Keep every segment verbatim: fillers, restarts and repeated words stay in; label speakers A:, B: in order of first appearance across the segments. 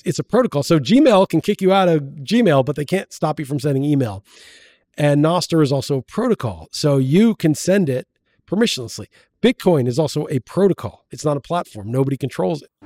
A: it's a protocol. So Gmail can kick you out of Gmail, but they can't stop you from sending email. And Nostr is also a protocol. So you can send it permissionlessly. Bitcoin is also a protocol. It's not a platform. Nobody controls it.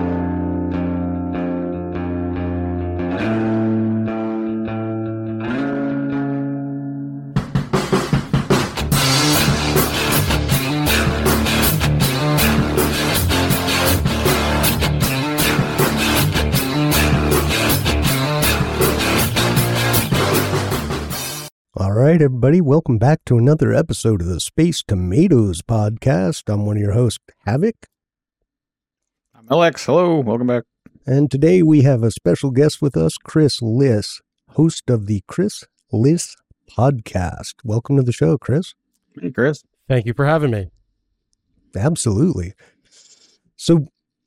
B: All right, everybody, welcome back to another episode of the Space Tomatoes podcast. I'm one of your hosts, Havoc.
C: I'm Alex. Hello, welcome back.
B: And today we have a special guest with us, Chris Liss, host of the Chris Liss podcast. Welcome to the show, Chris.
C: Hey, Chris.
A: Thank you for having me.
B: Absolutely. So,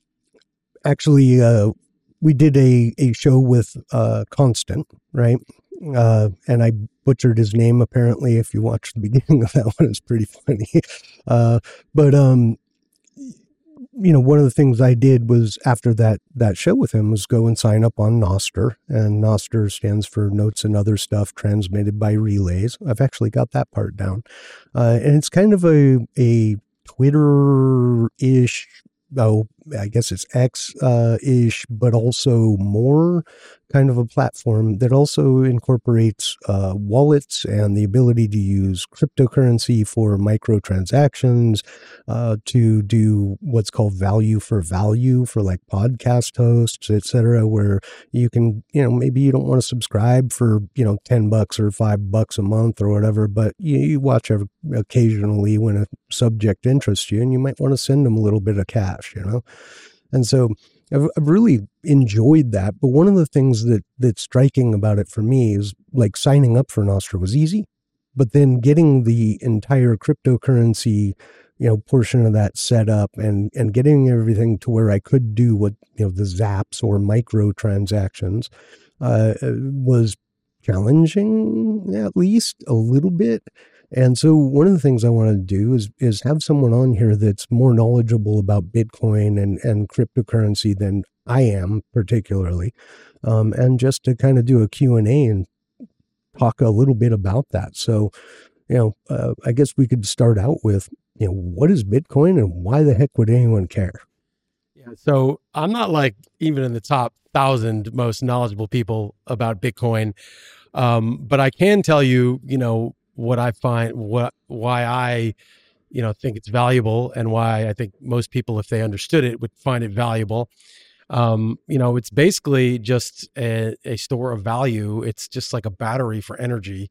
B: actually, uh, we did a, a show with uh, Constant, right? Uh, and I butchered his name, apparently. If you watch the beginning of that one, it's pretty funny. Uh, but, um, you know, one of the things I did was after that, that show with him was go and sign up on Nostr. And Nostr stands for Notes and Other Stuff Transmitted by Relays. I've actually got that part down. Uh, and it's kind of a, a Twitter-ish, oh, I guess it's X-ish, but also more kind of a platform that also incorporates uh, wallets and the ability to use cryptocurrency for microtransactions, uh, to do what's called value for value for like podcast hosts, et cetera, where you can, you know, maybe you don't want to subscribe for, you know, ten bucks or five bucks a month or whatever, but you, you watch occasionally when a subject interests you and you might want to send them a little bit of cash, you know? And so I've, I've really enjoyed that. But one of the things that that's striking about it for me is like signing up for Nostr was easy, but then getting the entire cryptocurrency, you know, portion of that set up and, and getting everything to where I could do what, you know, the zaps or micro transactions, uh, was challenging, at least a little bit. And so one of the things I want to do is is have someone on here that's more knowledgeable about Bitcoin and, and cryptocurrency than I am particularly, um, and just to kind of do a Q and A and talk a little bit about that. So, you know, uh, I guess we could start out with, you know, what is Bitcoin and why the heck would anyone care?
A: Yeah, so I'm not like even in the top thousand most knowledgeable people about Bitcoin, um, but I can tell you, you know, what I find, what, why I, you know, think it's valuable and why I think most people, if they understood it, would find it valuable. Um, you know, it's basically just a, a store of value. It's just like a battery for energy.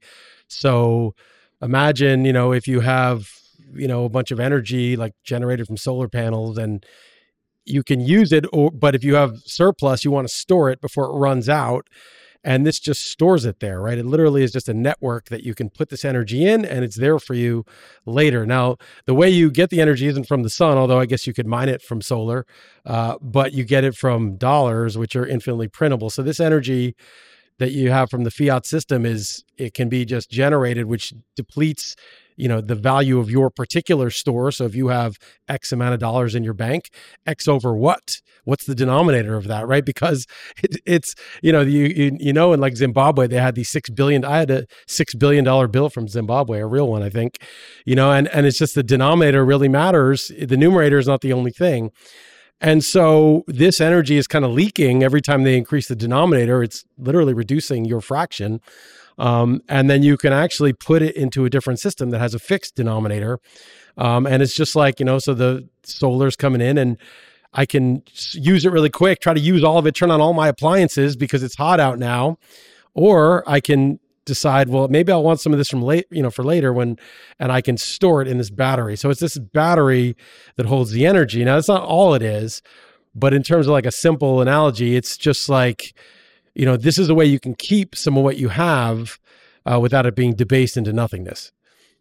A: So imagine, you know, if you have, you know, a bunch of energy like generated from solar panels and you can use it, or, but if you have surplus, you want to store it before it runs out. And this just stores it there, right? It literally is just a network that you can put this energy in and it's there for you later. Now, the way you get the energy isn't from the sun, although I guess you could mine it from solar, uh, but you get it from dollars, which are infinitely printable. So this energy that you have from the fiat system is, it can be just generated, which depletes, you know, the value of your particular store. So if you have X amount of dollars in your bank, X over what? What's the denominator of that, right? Because it, it's, you know, you, you you know, in like Zimbabwe, they had these six billion, I had a six billion dollar bill from Zimbabwe, a real one, I think, you know, and, and it's just the denominator really matters. The numerator is not the only thing. And so this energy is kind of leaking every time they increase the denominator. It's literally reducing your fraction. Um, and then you can actually put it into a different system that has a fixed denominator. Um, and it's just like, you know, so the solar's coming in and I can use it really quick, try to use all of it, turn on all my appliances because it's hot out now. Or I can decide, well, maybe I'll want some of this from late, you know, for later when, and I can store it in this battery. So it's this battery that holds the energy. Now, that's not all it is, but in terms of like a simple analogy, it's just like, you know, this is a way you can keep some of what you have uh, without it being debased into nothingness.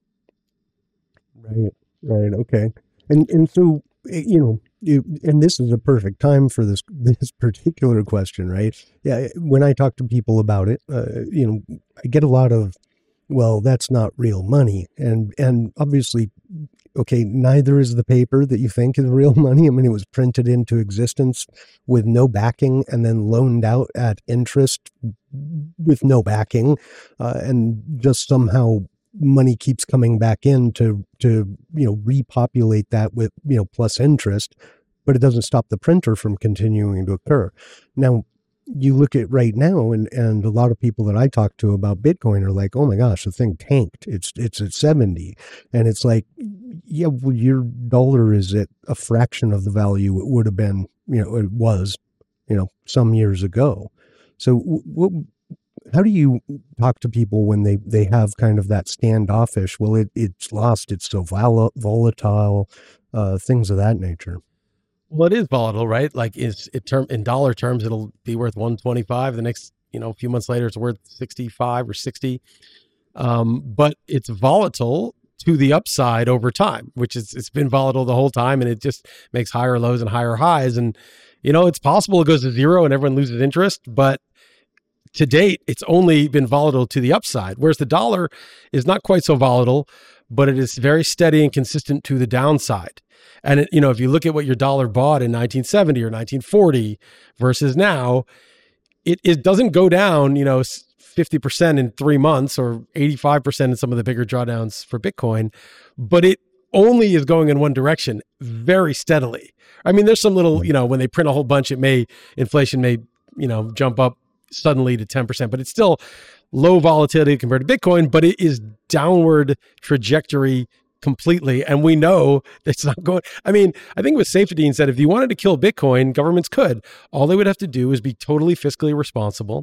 B: Right, right, okay. And and so, you know, it, and this is a perfect time for this this particular question, right? Yeah, when I talk to people about it, uh, you know, I get a lot of, well, that's not real money. And and obviously, okay, neither is the paper that you think is real money. I mean, it was printed into existence with no backing and then loaned out at interest with no backing, uh, and just somehow money keeps coming back in to, to, you know, repopulate that with, you know, plus interest, but it doesn't stop the printer from continuing to occur. Now, you look at right now, and, and a lot of people that I talk to about Bitcoin are like, oh my gosh, the thing tanked. It's, it's at seventy. And it's like, yeah, well, your dollar is at a fraction of the value it would have been, you know, it was, you know, some years ago. So what, how do you talk to people when they, they have kind of that standoffish, well, it, it's lost, it's so vol- volatile, uh, things of that nature?
A: Well, it is volatile, right? Like is it term in dollar terms, it'll be worth one twenty-five. The next, you know, a few months later, it's worth sixty-five or sixty. Um, but it's volatile to the upside over time, which is, it's been volatile the whole time, and it just makes higher lows and higher highs. And, you know, it's possible it goes to zero and everyone loses interest, but to date, it's only been volatile to the upside, whereas the dollar is not quite so volatile, but it is very steady and consistent to the downside. And, it, you know, if you look at what your dollar bought in nineteen seventy or nineteen forty versus now, it, it doesn't go down, you know, fifty percent in three months or eighty-five percent in some of the bigger drawdowns for Bitcoin, but it only is going in one direction very steadily. I mean, there's some little, you know, when they print a whole bunch, it may, inflation may, you know, jump up suddenly to ten percent, but it's still low volatility compared to Bitcoin, but it is downward trajectory completely. And we know it's not going, I mean, I think it was Saifedean said, if you wanted to kill Bitcoin, governments could. All they would have to do is be totally fiscally responsible.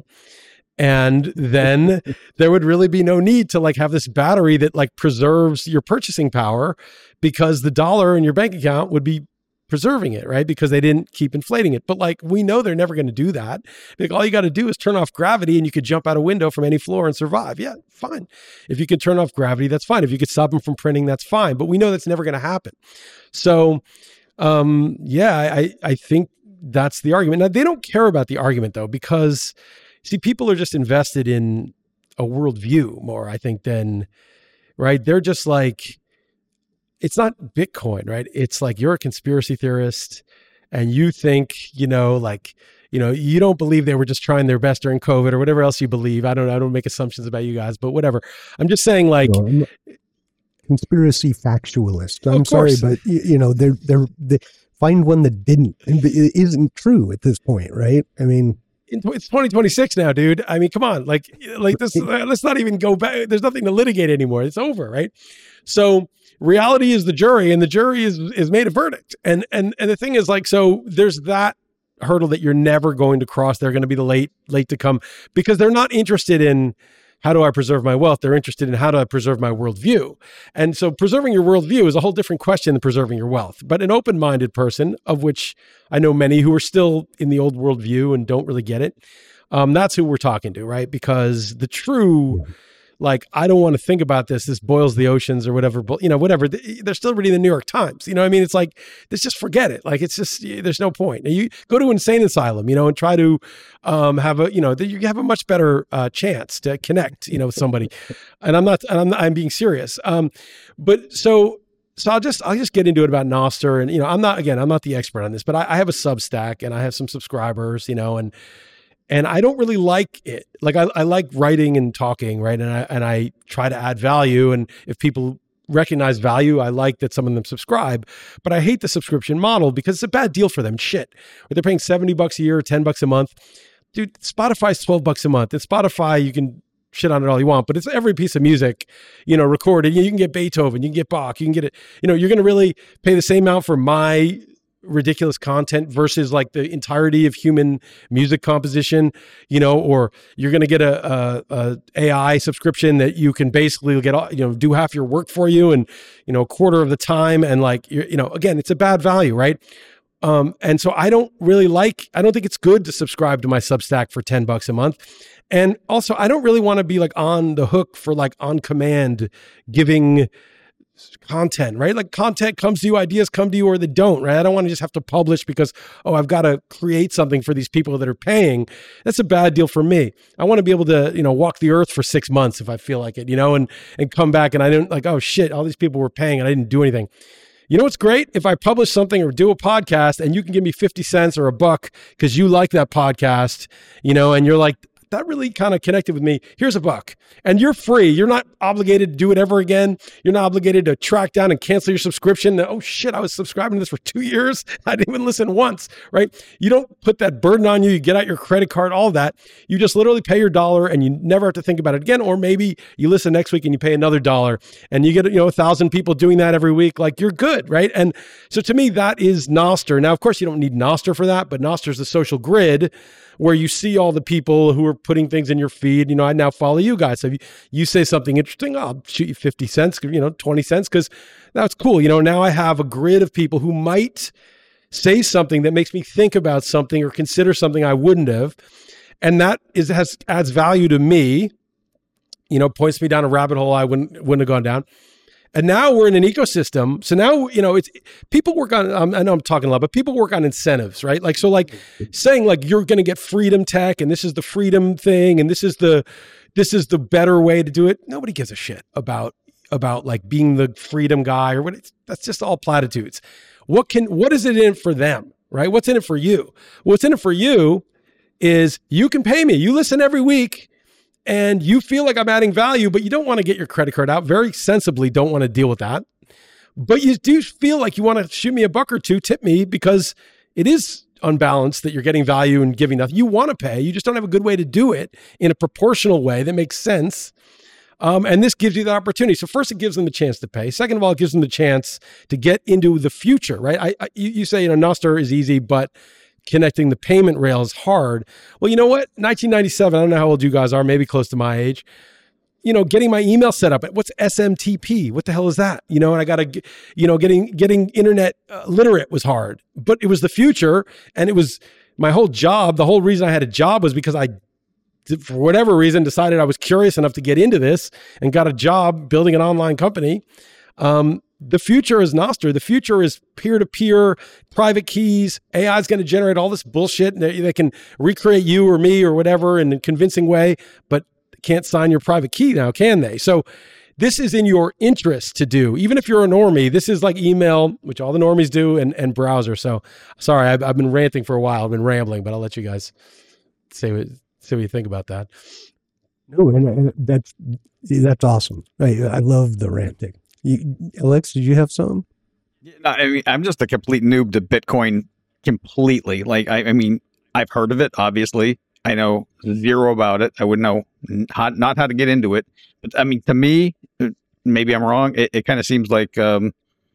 A: And then there would really be no need to like have this battery that like preserves your purchasing power, because the dollar in your bank account would be preserving it, right? Because they didn't keep inflating it. But like, we know they're never going to do that. Like, all you got to do is turn off gravity and you could jump out a window from any floor and survive. Yeah, fine. If you could turn off gravity, that's fine. If you could stop them from printing, that's fine. But we know that's never going to happen. So, um, yeah, I, I think that's the argument. Now, they don't care about the argument though, because see, people are just invested in a worldview more, I think, than, right? They're just like, it's not Bitcoin, right? It's like, you're a conspiracy theorist and you think, you know, like, you know, you don't believe they were just trying their best during COVID or whatever else you believe. I don't know. I don't make assumptions about you guys, but whatever. I'm just saying, like,
B: no, conspiracy factualist. I'm sorry, but you know, they're, they're, they find one that didn't, it isn't true at this point, right? I mean,
A: it's twenty twenty-six now, dude. I mean, come on, like, like this, let's not even go back. There's nothing to litigate anymore. It's over, right? So reality is the jury, and the jury is, is made a verdict. And, and, and the thing is, like, so there's that hurdle that you're never going to cross. They're going to be the late, late to come, because they're not interested in how do I preserve my wealth? They're interested in how do I preserve my worldview? And so preserving your worldview is a whole different question than preserving your wealth. But an open-minded person, of which I know many who are still in the old worldview and don't really get it, um, that's who we're talking to, right? Because the true, like, I don't want to think about this, this boils the oceans or whatever, but you know, whatever, they're still reading the New York Times. You know what I mean? It's like, let's just forget it. Like, it's just, there's no point. You go to an insane asylum, you know, and try to um, have a, you know, you have a much better uh, chance to connect, you know, with somebody. And I'm not, and I'm, not, I'm being serious. Um, but so, so I'll just, I'll just get into it about Nostr. And, you know, I'm not, again, I'm not the expert on this, but I, I have a Substack and I have some subscribers, you know, and, And I don't really like it. Like, I, I like writing and talking, right? And I and I try to add value. And if people recognize value, I like that some of them subscribe. But I hate the subscription model because it's a bad deal for them. Shit. Or they're paying seventy bucks a year or ten bucks a month. Dude, Spotify's twelve bucks a month. At Spotify, you can shit on it all you want, but it's every piece of music, you know, recorded. You can get Beethoven, you can get Bach, you can get it. You know, you're going to really pay the same amount for my ridiculous content versus like the entirety of human music composition, you know, or you're going to get a, a, a AI subscription that you can basically get, you know, do half your work for you and, you know, a quarter of the time. And like, you're, you know, again, it's a bad value, right? Um, and so I don't really like, I don't think it's good to subscribe to my Substack for ten bucks a month. And also I don't really want to be like on the hook for like on command giving content, right? Like content comes to you, ideas come to you, or they don't, right? I don't want to just have to publish because, oh, I've got to create something for these people that are paying. That's a bad deal for me. I want to be able to, you know, walk the earth for six months if I feel like it, you know, and, and come back and I didn't like, oh shit, all these people were paying and I didn't do anything. You know what's great? If I publish something or do a podcast and you can give me fifty cents or a buck because you like that podcast, you know, and you're like, that really kind of connected with me. Here's a buck. And you're free. You're not obligated to do it ever again. You're not obligated to track down and cancel your subscription. Oh shit, I was subscribing to this for two years. I didn't even listen once, right? You don't put that burden on you. You get out your credit card, all of that. You just literally pay your dollar and you never have to think about it again. Or maybe you listen next week and you pay another dollar and you get, you know, a thousand people doing that every week. Like you're good, right? And so to me, that is Nostr. Now, of course, you don't need Nostr for that, but Nostr is the social grid where you see all the people who are putting things in your feed. You know, I now follow you guys. So if you, you say something interesting, I'll shoot you fifty cents, you know, twenty cents, because that's cool. You know, now I have a grid of people who might say something that makes me think about something or consider something I wouldn't have. And that is has adds value to me, you know, points me down a rabbit hole I wouldn't, wouldn't have gone down. And now we're in an ecosystem. So now, you know, it's people work on, um, I know I'm talking a lot, but people work on incentives, right? Like, so like saying like, you're going to get freedom tech and this is the freedom thing. And this is the, this is the better way to do it. Nobody gives a shit about, about like being the freedom guy or what. It's, that's just all platitudes. What can, what is it in for them, right? What's in it for you? What's in it for you is you can pay me. You listen every week. And you feel like I'm adding value, but you don't want to get your credit card out. Very sensibly don't want to deal with that. But you do feel like you want to shoot me a buck or two, tip me, because it is unbalanced that you're getting value and giving nothing. You want to pay. You just don't have a good way to do it in a proportional way that makes sense. Um, and this gives you the opportunity. So first, it gives them a chance to pay. Second of all, it gives them the chance to get into the future, right? I, I you, you say, you know, Nostr is easy, but connecting the payment rail is hard. Well, you know what? nineteen ninety-seven, I don't know how old you guys are, maybe close to my age. You know, getting my email set up. What's S M T P? What the hell is that? You know, and I got to, you know, getting getting internet uh, literate was hard, but it was the future. And it was my whole job. The whole reason I had a job was because I, for whatever reason, decided I was curious enough to get into this and got a job building an online company. Um, The future is Nostr. The future is peer-to-peer, private keys. A I is going to generate all this bullshit. And they, they can recreate you or me or whatever in a convincing way, but can't sign your private key now, can they? So this is in your interest to do. Even if you're a normie, this is like email, which all the normies do, and, and browser. So sorry, I've, I've been ranting for a while. I've been rambling, but I'll let you guys say what, say what you think about that.
B: No, and, and that's, that's awesome. I, I love the ranting. You, Alex, did you have something?
C: No, I mean, I'm just a complete noob to Bitcoin completely. Like, I, I mean, I've heard of it, obviously. I know zero about it. I wouldn't know how, not how to get into it. But I mean, to me, maybe I'm wrong. It, it kind of seems like, um,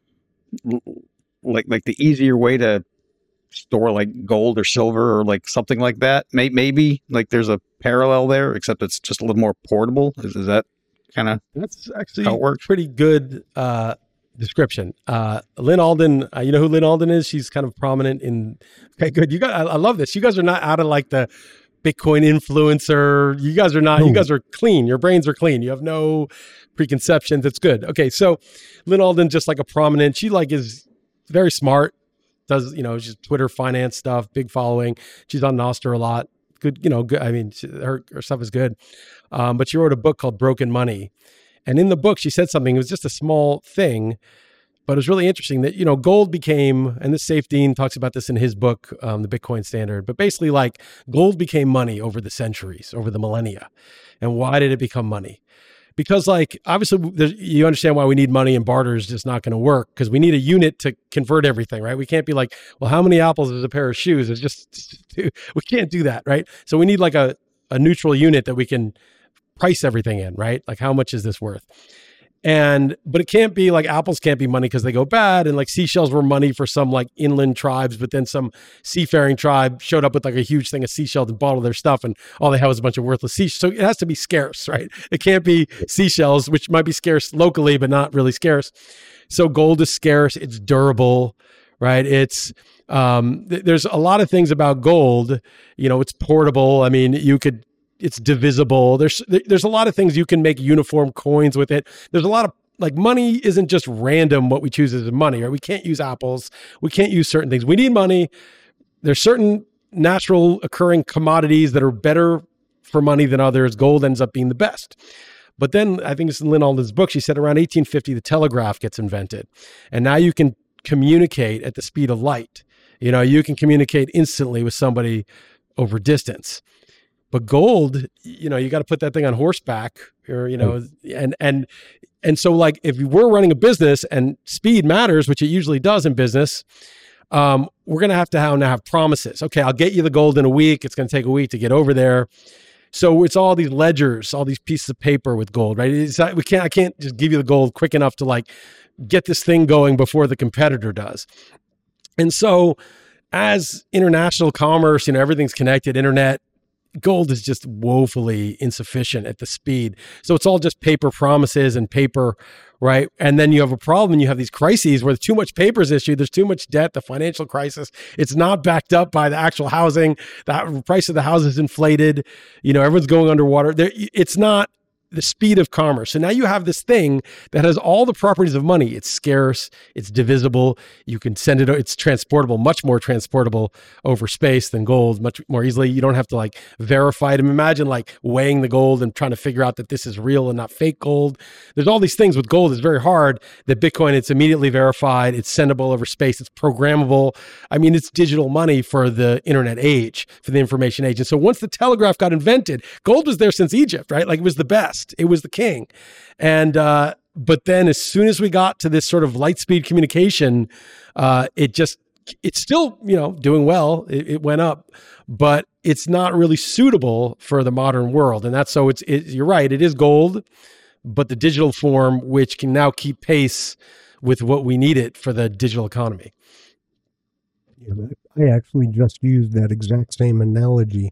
C: like, like the easier way to store like gold or silver or like something like that. Maybe, maybe like there's a parallel there, except it's just a little more portable. Is, is that kind of
A: that's actually how it works? Pretty good uh, description. Uh, Lynn Alden, uh, you know who Lynn Alden is? She's kind of prominent in. Okay, good. You got. I, I love this. You guys are not out of like the Bitcoin influencer. You guys are not. No. You guys are clean. Your brains are clean. You have no preconceptions. It's good. Okay, so Lynn Alden, just like a prominent. She like is very smart. Does you know she's Twitter finance stuff. Big following. She's on Nostr a lot. Good. You know. Good. I mean, she, her her stuff is good. Um, but she wrote a book called Broken Money. And in the book, she said something, it was just a small thing, but it was really interesting that, you know, gold became, and this Saif Dean talks about this in his book, um, The Bitcoin Standard, but basically like gold became money over the centuries, over the millennia. And why did it become money? Because like, obviously you understand why we need money and barter is just not going to work because we need a unit to convert everything, right? We can't be like, well, how many apples is a pair of shoes? It's just, we can't do that, right? So we need like a, a neutral unit that we can price everything in, right? Like how much is this worth? And, but it can't be like apples can't be money because they go bad. And like seashells were money for some like inland tribes, but then some seafaring tribe showed up with like a huge thing of seashells and bought all their stuff. And all they have is a bunch of worthless seashells. So it has to be scarce, right? It can't be seashells, which might be scarce locally, but not really scarce. So gold is scarce. It's durable, right? It's, um, th- there's a lot of things about gold, you know, it's portable. I mean, you could, it's divisible. There's there's a lot of things you can make uniform coins with it. There's a lot of like money isn't just random what we choose as money, right? We can't use apples. We can't use certain things. We need money. There's certain natural occurring commodities that are better for money than others. Gold ends up being the best. But then I think it's in Lynn Alden's book, she said around eighteen fifty, the telegraph gets invented. And now you can communicate at the speed of light. You know, you can communicate instantly with somebody over distance. But gold, you know, you got to put that thing on horseback, or, you know, and, and, and so like if we're running a business and speed matters, which it usually does in business, um, we're going to have to have, now have promises. Okay, I'll get you the gold in a week. It's going to take a week to get over there. So it's all these ledgers, all these pieces of paper with gold, right? It's not, we can't, I can't just give you the gold quick enough to like get this thing going before the competitor does. And so as international commerce, you know, everything's connected, internet, gold is just woefully insufficient at the speed. So it's all just paper promises and paper, right? And then you have a problem and you have these crises where too much paper is issued. There's too much debt, the financial crisis. It's not backed up by the actual housing. The price of the house is inflated. You know, everyone's going underwater. There, it's not the speed of commerce. So now you have this thing that has all the properties of money. It's scarce, it's divisible, you can send it, it's transportable, much more transportable over space than gold, much more easily. You don't have to like verify it. Imagine like weighing the gold and trying to figure out that this is real and not fake gold. There's all these things with gold. It's very hard. That Bitcoin, it's immediately verified, it's sendable over space, it's programmable. I mean, it's digital money for the internet age, for the information age. And so once the telegraph got invented, gold was there since Egypt, right? Like it was the best. It was the king. And, uh, but then as soon as we got to this sort of light speed communication, uh, it just, it's still, you know, doing well. It, it went up, but it's not really suitable for the modern world. And that's, so it's, it, you're right. It is gold, but the digital form, which can now keep pace with what we need it for the digital economy.
B: Yeah, I actually just used that exact same analogy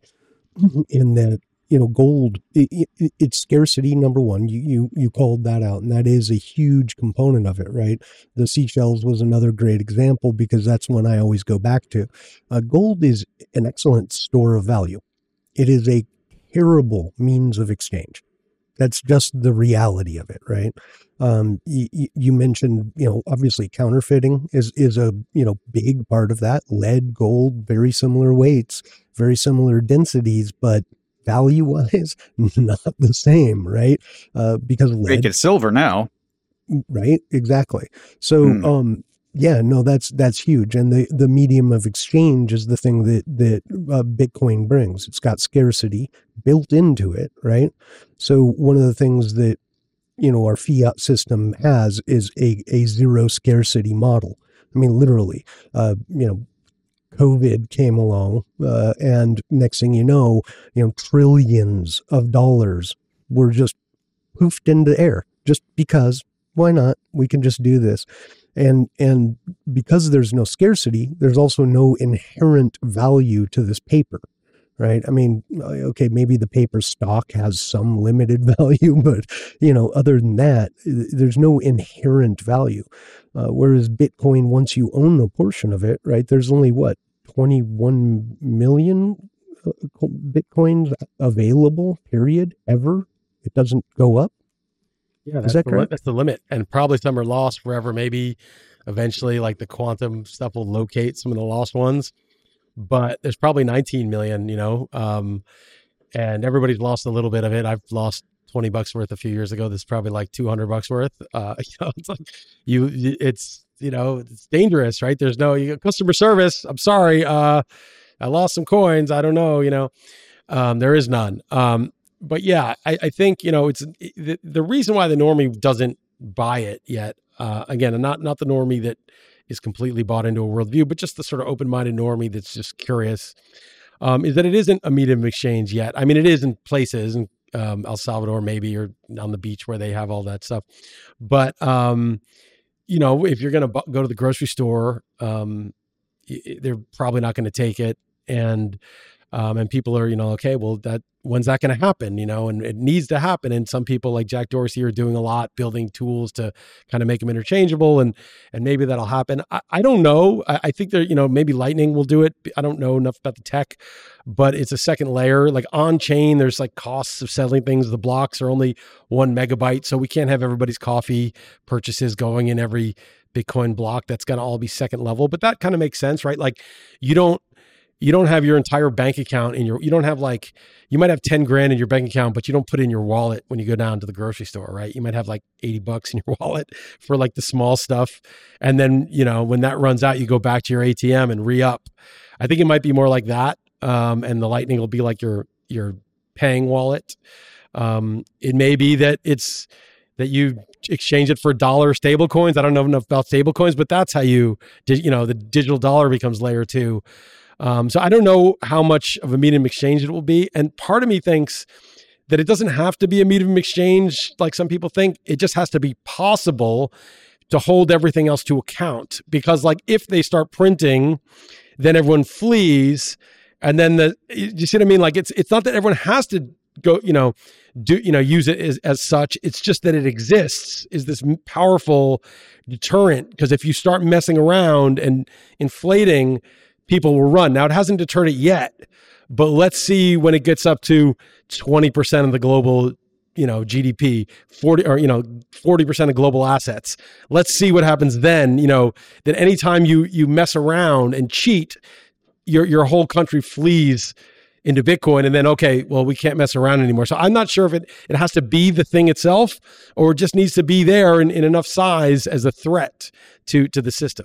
B: in that, you know, gold, it, it, it's scarcity, number one. You, you you called that out, and that is a huge component of it, right? The seashells was another great example because that's one I always go back to. Uh, gold is an excellent store of value. It is a terrible means of exchange. That's just the reality of it, right? Um, you, you mentioned, you know, obviously counterfeiting is is a, you know, big part of that. Lead, gold, very similar weights, very similar densities, but value-wise, not the same, right? Uh, because lead,
C: make it silver now,
B: right? Exactly. So, hmm. um, yeah, no, that's that's huge, and the the medium of exchange is the thing that that uh, Bitcoin brings. It's got scarcity built into it, right? So, one of the things that, you know, our fiat system has is a a zero scarcity model. I mean, literally, uh, you know. COVID came along, uh, and next thing you know, you know, trillions of dollars were just poofed into air just because, why not? We can just do this. And, and because there's no scarcity, there's also no inherent value to this paper, right? I mean, okay, maybe the paper stock has some limited value, but, you know, other than that, there's no inherent value. Uh, whereas Bitcoin, once you own a portion of it, right, there's only what, twenty-one million Bitcoins available, period, ever. It doesn't go up.
A: Yeah, that's, that the, that's the limit. And probably some are lost forever. Maybe eventually like the quantum stuff will locate some of the lost ones, but there's probably nineteen million, you know, um, and everybody's lost a little bit of it. I've lost twenty bucks worth a few years ago. This is probably like two hundred bucks worth. Uh, you know, it's like you, it's, you know, it's dangerous, right? There's no you customer service. I'm sorry. Uh, I lost some coins. I don't know, you know, um, there is none. Um, but yeah, I, I think, you know, it's the, the reason why the normie doesn't buy it yet. Uh, again, not, not the normie that is completely bought into a worldview, but just the sort of open-minded normie that's just curious, um, is that it isn't a medium of exchange yet. I mean, it is in places, and um, El Salvador maybe, or on the beach where they have all that stuff. But, um, you know, if you're going to bu- go to the grocery store, um, y- they're probably not going to take it. And Um, and people are, you know, okay, well, that when's that going to happen? You know, and it needs to happen. And some people like Jack Dorsey are doing a lot, building tools to kind of make them interchangeable, and and maybe that'll happen. I, I don't know. I, I think there, you know, maybe Lightning will do it. I don't know enough about the tech, but it's a second layer. Like on chain, there's like costs of settling things. The blocks are only one megabyte, so we can't have everybody's coffee purchases going in every Bitcoin block. That's going to all be second level. But that kind of makes sense, right? Like you don't. You don't have your entire bank account in your, you don't have like, you might have ten grand in your bank account, but you don't put it in your wallet when you go down to the grocery store, right? You might have like eighty bucks in your wallet for like the small stuff. And then, you know, when that runs out, you go back to your A T M and re-up. I think it might be more like that. Um, and the Lightning will be like your, your paying wallet. Um, it may be that it's, that you exchange it for dollar stable coins. I don't know enough about stable coins, but that's how you, you know, the digital dollar becomes layer two. Um, so I don't know how much of a medium exchange it will be. And part of me thinks that it doesn't have to be a medium exchange like some people think. It just has to be possible to hold everything else to account. Because like if they start printing, then everyone flees. And then the, you see what I mean? Like it's it's not that everyone has to go, you know, do, you know, use it as, as such. It's just that it exists is this powerful deterrent. Because if you start messing around and inflating, people will run. Now, it hasn't deterred it yet, but let's see when it gets up to twenty percent of the global, you know, G D P, forty or, you know, forty percent of global assets. Let's see what happens then, you know, that anytime you, you mess around and cheat, your, your whole country flees into Bitcoin. And then, okay, well, we can't mess around anymore. So I'm not sure if it, it has to be the thing itself or it just needs to be there in, in enough size as a threat to, to the system.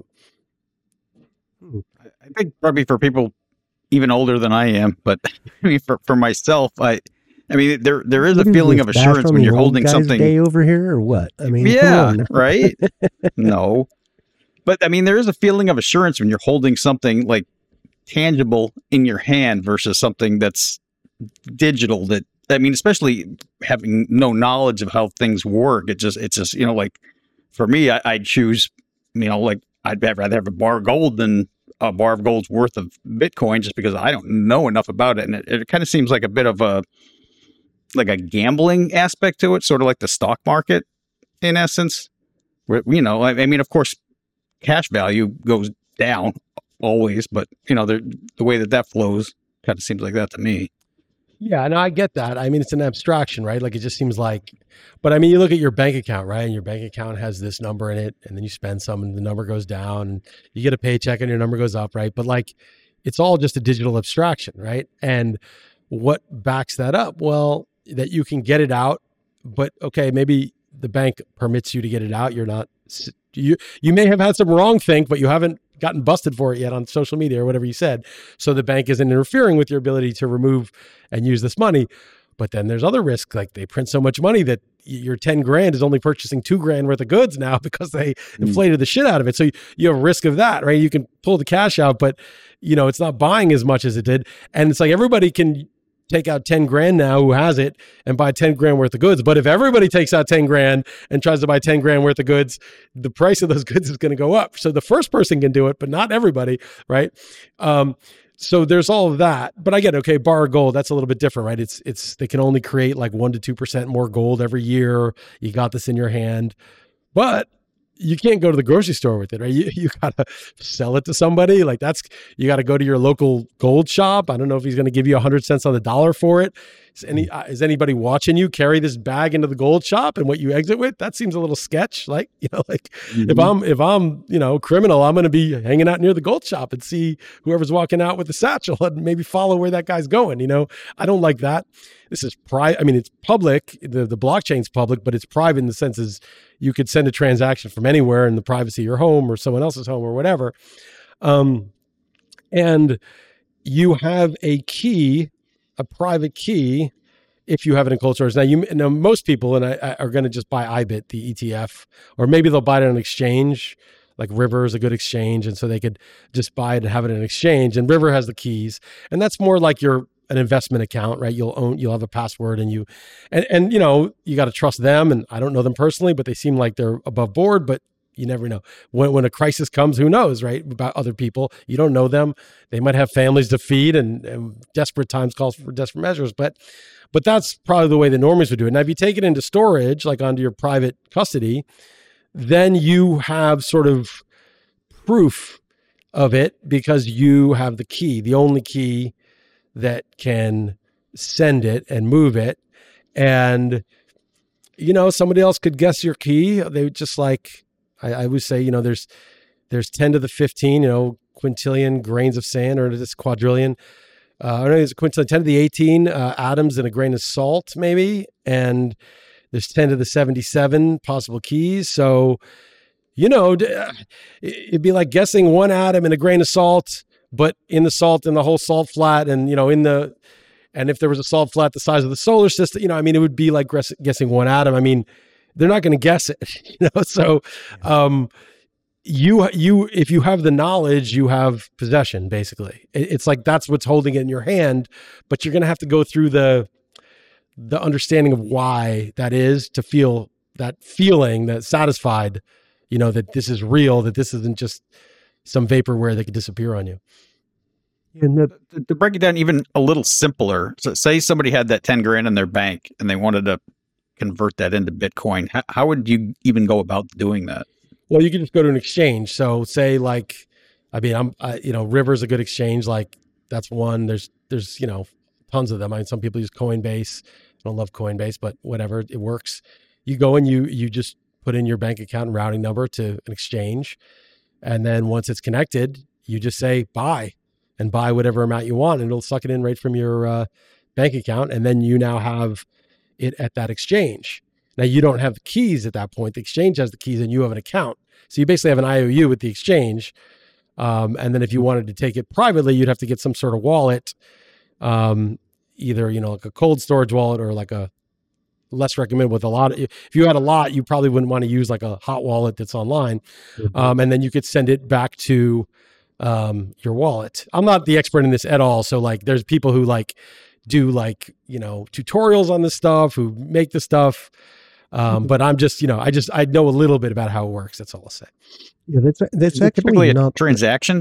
C: I think probably for people even older than I am, but I mean, for, for myself, I, I mean, there there is a feeling of assurance when you're holding something.
B: Day over here, or what? I mean,
C: yeah, right? No, but I mean, there is a feeling of assurance when you're holding something like tangible in your hand versus something that's digital. That I mean, especially having no knowledge of how things work, it just it's just you know, like for me, I, I'd choose, you know, like I'd rather have a bar of gold than a bar of gold's worth of Bitcoin just because I don't know enough about it. And it, it kind of seems like a bit of a, like a gambling aspect to it, sort of like the stock market in essence. Where, you know, I, I mean, of course, cash value goes down always, but you know, the the way that that flows kind of seems like that to me.
A: Yeah, no, I get that. I mean, it's an abstraction, right? Like it just seems like, but I mean, you look at your bank account, right? And your bank account has this number in it, and then you spend some and the number goes down, and you get a paycheck and your number goes up, right? But like, it's all just a digital abstraction, right? And what backs that up? Well, that you can get it out, but okay, maybe the bank permits you to get it out. You're not, you, you may have had some wrong think, but you haven't gotten busted for it yet on social media or whatever you said. So the bank isn't interfering with your ability to remove and use this money. But then there's other risks, like they print so much money that your ten grand is only purchasing two grand worth of goods now because they inflated the shit out of it. So you, you have a risk of that, right? You can pull the cash out, but you know, it's not buying as much as it did. And it's like everybody can take out ten grand now who has it and buy ten grand worth of goods. But if everybody takes out ten grand and tries to buy ten grand worth of goods, the price of those goods is going to go up. So the first person can do it, but not everybody, right? Um, so there's all of that. But I get, okay, bar of gold, that's a little bit different, right? It's, it's, they can only create like one to two percent more gold every year. You got this in your hand, but you can't go to the grocery store with it, right? You, you got to sell it to somebody. Like that's, you got to go to your local gold shop. I don't know if he's going to give you a hundred cents on the dollar for it. Is any, uh, is anybody watching you carry this bag into the gold shop and what you exit with? That seems a little sketch. Like, you know, like mm-hmm. if I'm, if I'm, you know, criminal, I'm going to be hanging out near the gold shop and see whoever's walking out with the satchel and maybe follow where that guy's going. You know, I don't like that. This is private. I mean, it's public. The, the blockchain's public, but it's private in the sense is you could send a transaction from anywhere in the privacy of your home or someone else's home or whatever. Um, and you have a key, a private key, if you have it in cold storage. Now, you know, most people and I, I are going to just buy I B I T, the E T F, or maybe they'll buy it on an exchange. Like River is a good exchange, and so they could just buy it and have it in an exchange. And River has the keys, and that's more like your an investment account, right? You'll own, you'll have a password, and you, and and you know, you got to trust them. And I don't know them personally, but they seem like they're above board. But You never know. When when a crisis comes, who knows, right? About other people. You don't know them. They might have families to feed, and, and desperate times calls for desperate measures. But but that's probably the way the normies would do it. Now, if you take it into storage, like onto your private custody, then you have sort of proof of it because you have the key, the only key that can send it and move it. And, you know, somebody else could guess your key. They would just like, I, I would say, you know, there's, there's ten to the fifteen, you know, quintillion grains of sand, or this quadrillion. Uh, I don't know, it's a quintillion, ten to the eighteen uh, atoms in a grain of salt, maybe. And there's ten to the seventy-seven possible keys. So, you know, it'd be like guessing one atom in a grain of salt, but in the salt, in the whole salt flat, and, you know, in the, and if there was a salt flat the size of the solar system, you know, I mean, it would be like guessing one atom. I mean, they're not going to guess it, you know? So, um, you, you, if you have the knowledge, you have possession, basically. It's like, that's what's holding it in your hand, but you're going to have to go through the, the understanding of why that is to feel that feeling, that satisfied, you know, that this is real, that this isn't just some vaporware that could disappear on you.
B: And the,
C: To, to break it down even a little simpler, so say somebody had that ten grand in their bank and they wanted to convert that into Bitcoin. How, how would you even go about doing that?
A: Well, you can just go to an exchange. So say like, I mean, I'm, I, you know, River's a good exchange. Like that's one. There's, there's, you know, tons of them. I mean, some people use Coinbase. I don't love Coinbase, but whatever, it works. You go and you, you just put in your bank account and routing number to an exchange. And then once it's connected, you just say buy and buy whatever amount you want, and it'll suck it in right from your uh, bank account. And then you now have it at that exchange. Now you don't have the keys at that point. The exchange has the keys and you have an account. So you basically have an I O U with the exchange. Um, and then if you wanted to take it privately, you'd have to get some sort of wallet, um, either, you know, like a cold storage wallet or like a less recommended with a lot of, if you had a lot, you probably wouldn't want to use like a hot wallet that's online. Mm-hmm. Um, and then you could send it back to um, your wallet. I'm not the expert in this at all. So like there's people who like do like, you know, tutorials on this stuff, who make the stuff. Um, but I'm just, you know, I just, I know a little bit about how it works. That's all I'll say.
B: Yeah, that's, that's actually
C: typically a
B: not
C: transaction.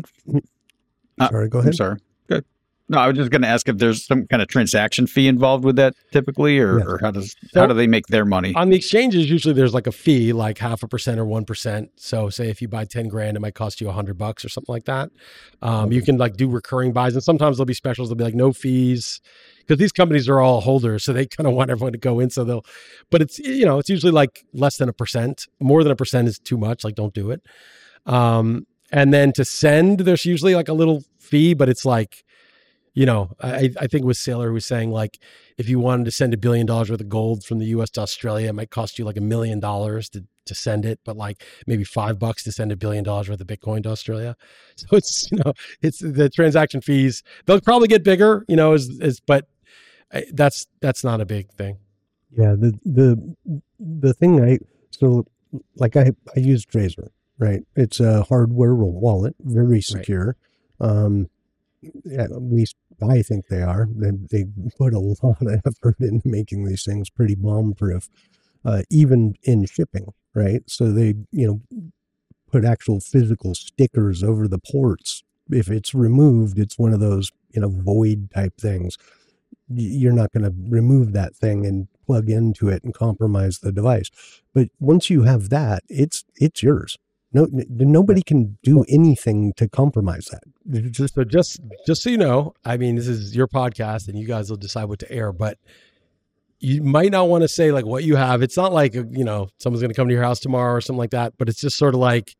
B: Sorry, go ahead.
C: I'm sorry. Good. No, I was just going to ask if there's some kind of transaction fee involved with that typically, or,
B: Yes.
C: or how does,
A: So-
C: how do they make their money?
A: On the exchanges, usually there's like a fee, like half a percent or one percent. So say if you buy ten grand, it might cost you a hundred bucks or something like that. Um, you can like do recurring buys, and sometimes there'll be specials. They'll be like no fees, because these companies are all holders. So they kind of want everyone to go in. So they'll, but it's, you know, it's usually like less than a percent. More than a percent is too much. Like don't do it. Um, and then to send, there's usually like a little fee, but it's like, you know, I, I think it was Sailor who was saying like, if you wanted to send a billion dollars worth of gold from the U S to Australia, it might cost you like a million dollars to to send it, but like maybe five bucks to send a billion dollars worth of Bitcoin to Australia. So it's, you know, it's the transaction fees. They'll probably get bigger, you know, as, as but that's that's not a big thing.
B: Yeah, the the the thing I so like I I use Trezor, right? It's a hardware wallet, very secure. Right. Um, at least I think they are. They they put a lot of effort into making these things pretty bomb-proof, uh, even in shipping, right? So they you know put actual physical stickers over the ports. If it's removed, it's one of those you know void type things. You're not going to remove that thing and plug into it and compromise the device. But once you have that, it's it's yours. No, nobody can do anything to compromise that.
A: Just so just just so you know, I mean, this is your podcast, and you guys will decide what to air. But you might not want to say like what you have. It's not like you know someone's going to come to your house tomorrow or something like that. But it's just sort of like,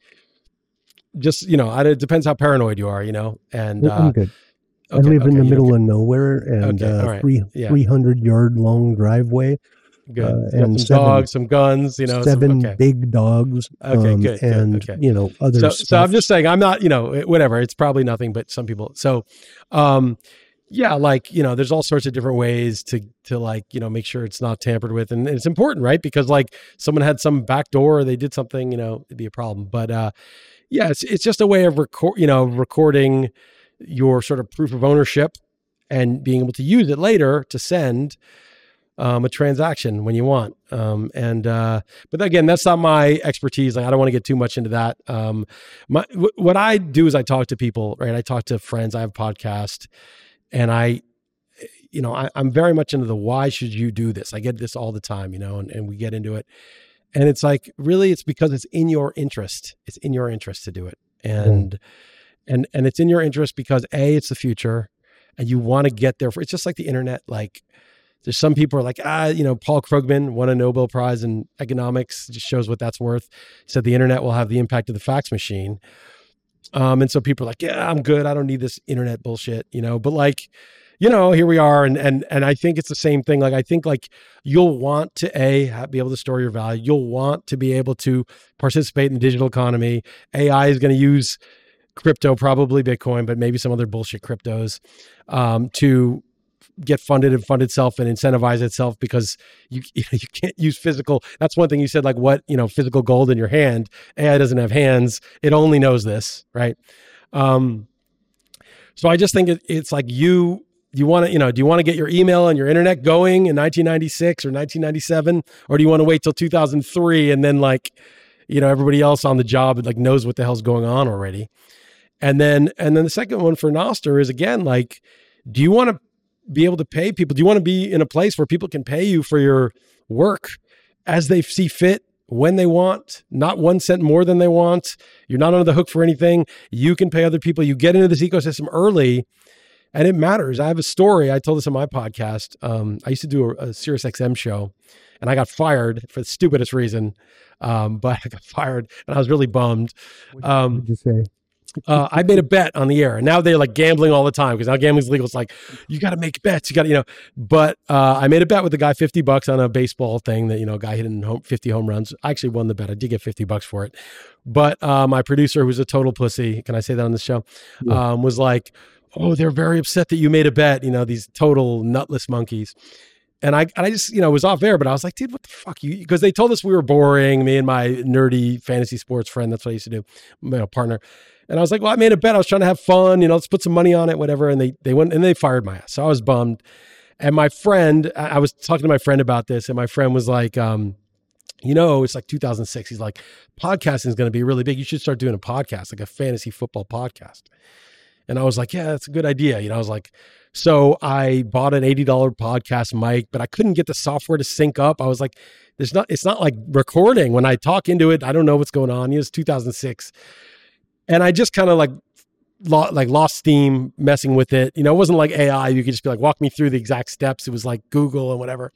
A: just you know, it depends how paranoid you are, you know. And
B: I'm
A: uh,
B: good.
A: Okay,
B: I live
A: okay,
B: in the
A: you
B: middle
A: don't
B: of nowhere and
A: Okay, all
B: uh,
A: right,
B: three
A: yeah.
B: three hundred yard long driveway.
A: Good.
B: Uh,
A: You got
B: and
A: some
B: seven-
A: dogs, some guns, you know. some-
B: seven
A: okay.
B: big dogs.
A: Okay,
B: um,
A: good, good,
B: and
A: okay.
B: you know other
A: So,
B: stuff.
A: so I'm just saying, I'm not, you know, whatever. It's probably nothing, but some people. So, um, yeah, like you know, there's all sorts of different ways to to like you know make sure it's not tampered with, and it's important, right? Because like someone had some back door, or they did something, you know, it'd be a problem. But uh, yeah, it's it's just a way of record, you know, recording your sort of proof of ownership and being able to use it later to send. um, a transaction when you want. Um, and, uh, but again, that's not my expertise. Like, I don't want to get too much into that. Um, my, w- what I do is I talk to people, right? I talk to friends. I have a podcast, and I, you know, I, I'm very much into the, why should you do this? I get this all the time, you know, and, and we get into it, and it's like, really, it's because it's in your interest. It's in your interest to do it. And, mm. and, and it's in your interest because A, it's the future, and you want to get there for, it's just like the internet. Like, there's some people are like, ah, you know, Paul Krugman won a Nobel Prize in economics, just shows what that's worth. He said the internet will have the impact of the fax machine. Um, and so people are like, yeah, I'm good. I don't need this internet bullshit, you know, but like, you know, here we are. And, and, and I think it's the same thing. Like, I think like you'll want to A, have, be able to store your value. You'll want to be able to participate in the digital economy. A I is going to use crypto, probably Bitcoin, but maybe some other bullshit cryptos, um, to get funded and fund itself and incentivize itself, because you you, know, you can't use physical. That's one thing you said, like, what, you know, physical gold in your hand. A I doesn't have hands. It only knows this, right? Um, so I just think it, it's like you, you want to, you know, do you want to get your email and your internet going in nineteen ninety-six or nineteen ninety-seven, or do you want to wait till two thousand three and then, like, you know, everybody else on the job like knows what the hell's going on already? And then, and then the second one for Nostr is, again, like, do you want to be able to pay people? Do you want to be in a place where people can pay you for your work as they see fit, when they want, not one cent more than they want? You're not under the hook for anything. You can pay other people. You get into this ecosystem early, and it matters. I have a story. I told this on my podcast. Um, I used to do a, a Sirius X M show, and I got fired for the stupidest reason. Um, but I got fired, and I was really bummed. Um,
B: what did you say?
A: Uh, I made a bet on the air, and now they're like gambling all the time, because now gambling's legal. It's like, you got to make bets. You got to, you know, but uh, I made a bet with the guy, fifty bucks on a baseball thing that, you know, a guy hitting home, fifty home runs. I actually won the bet. I did get fifty bucks for it. But uh, my producer, who's a total pussy, can I say that on the show? Yeah. Um, was like, oh, they're very upset that you made a bet, you know, these total nutless monkeys. And I, and I just, you know, was off air, but I was like, dude, what the fuck? You, because they told us we were boring, me and my nerdy fantasy sports friend. That's what I used to do, my partner. And I was like, well, I made a bet. I was trying to have fun, you know, let's put some money on it, whatever. And they, they went and they fired my ass. So I was bummed. And my friend, I was talking to my friend about this, and my friend was like, um, you know, it's like two thousand six. He's like, podcasting is going to be really big. You should start doing a podcast, like a fantasy football podcast. And I was like, yeah, that's a good idea. You know, I was like, so I bought an eighty dollars podcast mic, but I couldn't get the software to sync up. I was like, there's not, it's not like recording. When I talk into it, I don't know what's going on. It was two thousand six. And I just kind of like, lo- like lost steam messing with it. You know, it wasn't like A I. You could just be like, walk me through the exact steps. It was like Google and whatever.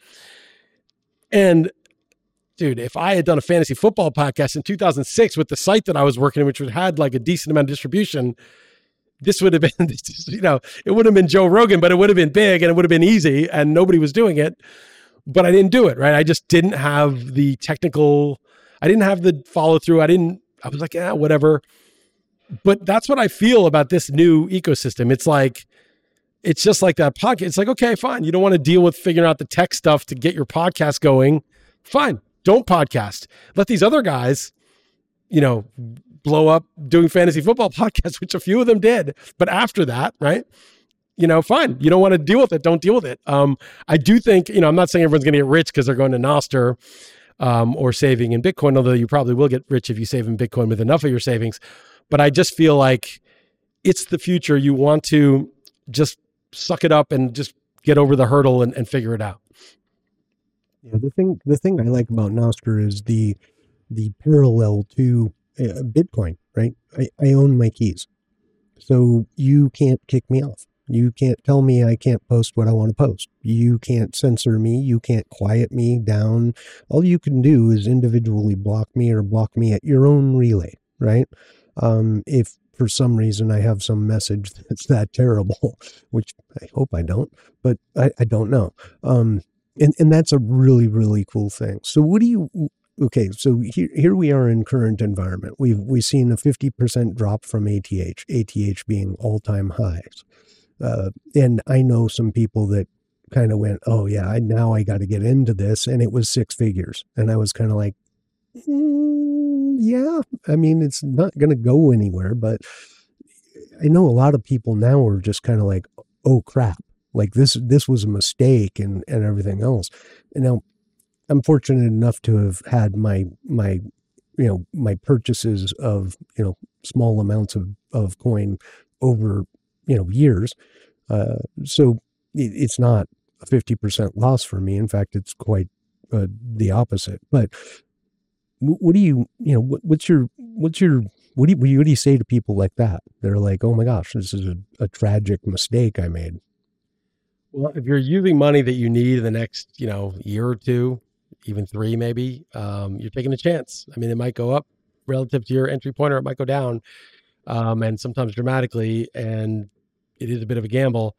A: And dude, if I had done a fantasy football podcast in two thousand six with the site that I was working in, which had like a decent amount of distribution, this would have been, you know, it would have been Joe Rogan, but it would have been big and it would have been easy and nobody was doing it. But I didn't do it, right? I just didn't have the technical, I didn't have the follow through. I didn't, I was like, yeah, whatever. But that's what I feel about this new ecosystem. It's like, it's just like that podcast. It's like, okay, fine. You don't want to deal with figuring out the tech stuff to get your podcast going. Fine. Don't podcast. Let these other guys, you know, blow up doing fantasy football podcasts, which a few of them did. But after that, right, you know, fine. You don't want to deal with it. Don't deal with it. Um, I do think, you know, I'm not saying everyone's going to get rich because they're going to Nostr um, or saving in Bitcoin, although you probably will get rich if you save in Bitcoin with enough of your savings. But I just feel like it's the future. You want to just suck it up and just get over the hurdle and, and figure it out.
B: Yeah, the thing the thing I like about Nostr is the the parallel to uh, Bitcoin, right? I, I own my keys. So you can't kick me off. You can't tell me I can't post what I want to post. You can't censor me. You can't quiet me down. All you can do is individually block me or block me at your own relay, right? Um, if for some reason I have some message that's that terrible, which I hope I don't, but I, I don't know. Um, and, and that's a really, really cool thing. So what do you, okay, so here, here we are in current environment. We've, we've seen a fifty percent drop from A T H, A T H being all-time highs. Uh, and I know some people that kind of went, oh yeah, I, now I got to get into this. And it was six figures. And I was kind of like, mm, yeah, I mean, it's not going to go anywhere, but I know a lot of people now are just kind of like, oh crap, Like this, this was a mistake and, and everything else. And now I'm fortunate enough to have had my, my, you know, my purchases of, you know, small amounts of, of coin over, you know, years. Uh, so it, it's not a fifty percent loss for me. In fact, it's quite uh, the opposite. But what do you, you know, what, what's your, what's your, what do you, what do you say to people like that? They're like, oh my gosh, this is a, a tragic mistake I made.
A: Well, if you're using money that you need in the next, you know, year or two, even three, maybe, um, you're taking a chance. I mean, it might go up relative to your entry point, or it might go down, um, and sometimes dramatically, and it is a bit of a gamble.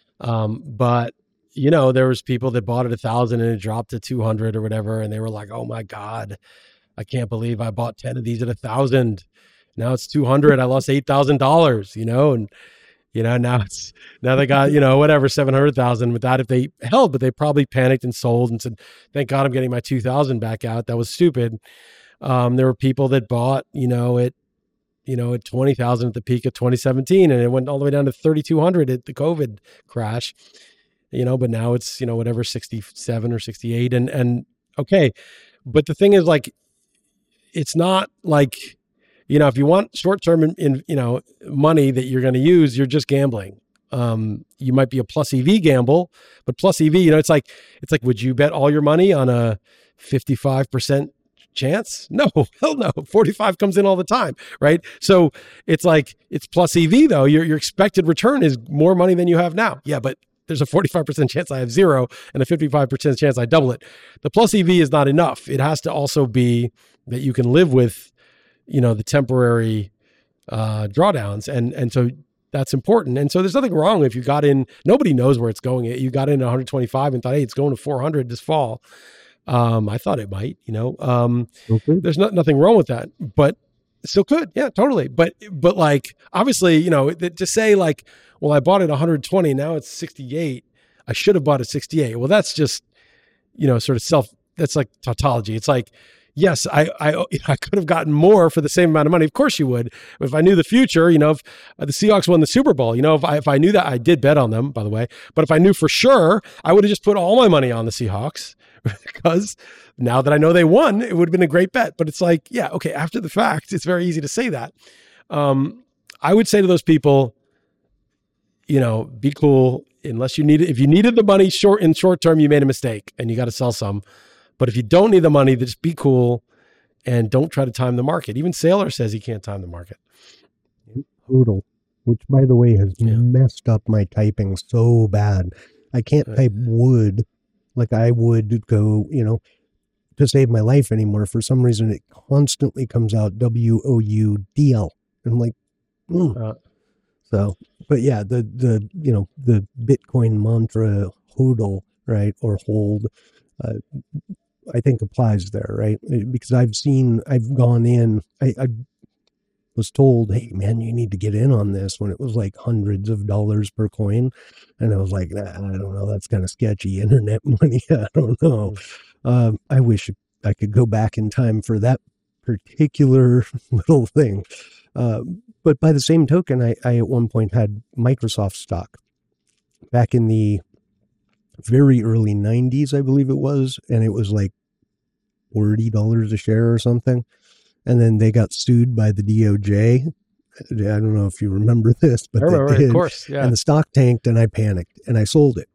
A: Um, but you know, there was people that bought it a thousand and it dropped to two hundred or whatever, and they were like, "Oh my God, I can't believe I bought ten of these at a thousand. Now it's two hundred. I lost eight thousand dollars." You know, and you know now it's now they got you know whatever seven hundred thousand with that if they held, but they probably panicked and sold and said, "Thank God I'm getting my two thousand back out. That was stupid." Um, there were people that bought you know at you know at twenty thousand at the peak of twenty seventeen, and it went all the way down to thirty-two hundred at the COVID crash. You know, but now it's, you know, whatever, sixty-seven or sixty-eight. And, and okay. But the thing is, like, it's not like, you know, if you want short-term in, in you know, money that you're going to use, you're just gambling. Um, you might be a plus E V gamble, but plus E V, you know, it's like, it's like, would you bet all your money on a fifty-five percent chance? No, hell no. forty-five comes in all the time. Right. So it's like, it's plus E V though. Your, your expected return is more money than you have now. Yeah. But there's a forty-five percent chance I have zero and a fifty-five percent chance I double it. The plus E V is not enough. It has to also be that you can live with, you know, the temporary uh, drawdowns. And, and so that's important. And so there's nothing wrong if you got in, nobody knows where it's going. You got in one twenty-five and thought, hey, it's going to four hundred this fall. Um, I thought it might, you know, um, okay. There's not, nothing wrong with that, but it still could. Yeah, totally. But, but like, obviously, you know, to say like, well, I bought it one twenty, now it's sixty-eight. I should have bought it sixty-eight. Well, that's just, you know, sort of self, that's like tautology. It's like, yes, I, I, I could have gotten more for the same amount of money. Of course you would. If I knew the future, you know, if uh, the Seahawks won the Super Bowl, you know, if I, if I knew that, I did bet on them, by the way, but if I knew for sure, I would have just put all my money on the Seahawks because now that I know they won, it would have been a great bet. But it's like, yeah, okay, after the fact, it's very easy to say that. Um, I would say to those people, you know, be cool. Unless you need it, if you needed the money short in short term, you made a mistake and you got to sell some. But if you don't need the money, then just be cool and don't try to time the market. Even Saylor says he can't time the market.
B: Hodl, which by the way has yeah. messed up my typing so bad. I can't right. type would like I would go, you know, to save my life anymore. For some reason, it constantly comes out W O U D L. I'm like, mm. uh, so, but yeah, the, the, you know, the Bitcoin mantra hodl, right. Or hold, uh, I think applies there, right? Because I've seen, I've gone in, I, I was told, hey man, you need to get in on this when it was like hundreds of dollars per coin. And I was like, nah, I don't know. That's kind of sketchy internet money. I don't know. Um, I wish I could go back in time for that particular little thing. Uh, but by the same token, I, I at one point had Microsoft stock back in the very early nineties, I believe it was. And it was like forty dollars a share or something. And then they got sued by the D O J. I don't know if you remember this, but
A: I remember,
B: they did.
A: Of course, yeah.
B: And the stock tanked and I panicked and I sold it.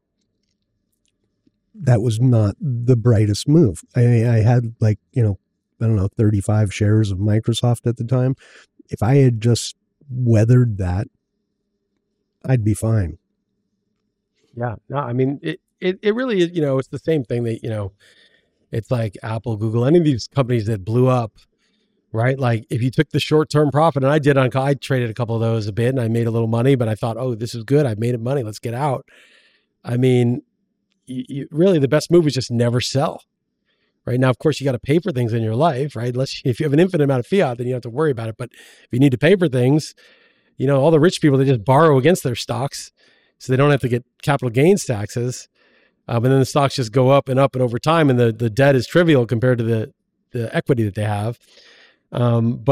B: That was not the brightest move. I, I had like, you know, I don't know, thirty-five shares of Microsoft at the time. If I had just weathered that, I'd be fine.
A: Yeah, no, I mean, it, it, it really is, you know, it's the same thing that, you know, it's like Apple, Google, any of these companies that blew up, right? Like if you took the short-term profit, and I did on, I traded a couple of those a bit and I made a little money, but I thought, oh, this is good. I made money. Let's get out. I mean, you, you, really the best move is just never sell. Right now, of course, you got to pay for things in your life, right? Unless if you have an infinite amount of fiat, then you don't have to worry about it. But if you need to pay for things, you know, all the rich people, they just borrow against their stocks so they don't have to get capital gains taxes. Um, and then the stocks just go up and up and over time, and the, the debt is trivial compared to the, the equity that they have. Um, but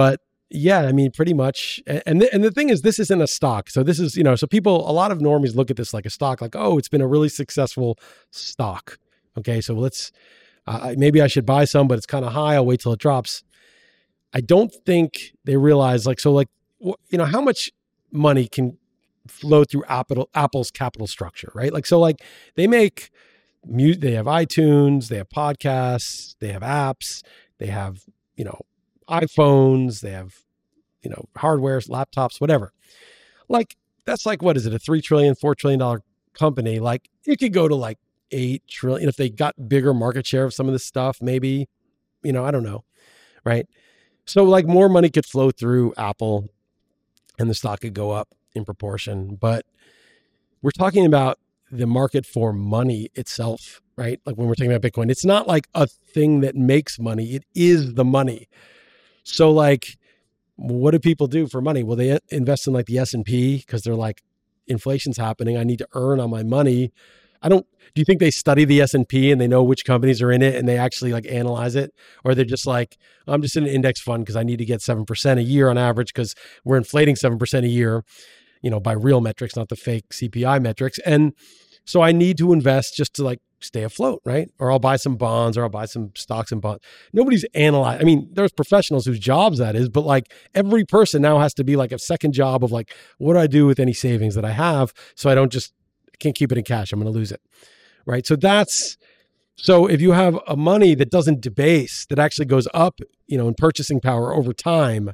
A: Yeah, I mean, pretty much. And the, and the thing is, this isn't a stock. So this is, you know, so people, a lot of normies look at this like a stock, like, oh, it's been a really successful stock. Okay, so let's, uh, maybe I should buy some, but it's kind of high. I'll wait till it drops. I don't think they realize, like, so like, you know, how much money can flow through Apple, Apple's capital structure, right? Like, so like they make music, they have iTunes, they have podcasts, they have apps, they have, you know, iPhones, they have, you know, hardware, laptops, whatever. Like, that's like, what is it? A three trillion, four trillion dollar company. Like, it could go to like eight trillion. If they got bigger market share of some of this stuff, maybe, you know, I don't know. Right. So like more money could flow through Apple and the stock could go up in proportion. But we're talking about the market for money itself, right? Like when we're talking about Bitcoin, it's not like a thing that makes money. It is the money. So like, what do people do for money? Well, they invest in like the S and P because they're like, inflation's happening. I need to earn on my money. I don't, do you think they study the S and P and they know which companies are in it and they actually like analyze it? Or they're just like, I'm just in an index fund because I need to get seven percent a year on average because we're inflating seven percent a year, you know, by real metrics, not the fake C P I metrics. And so I need to invest just to like stay afloat, right? Or I'll buy some bonds or I'll buy some stocks and bonds. Nobody's analyzed. I mean, there's professionals whose jobs that is, but like every person now has to be like a second job of like, what do I do with any savings that I have? So I don't just, I can't keep it in cash. I'm going to lose it. Right. So that's, so if you have a money that doesn't debase, that actually goes up, you know, in purchasing power over time,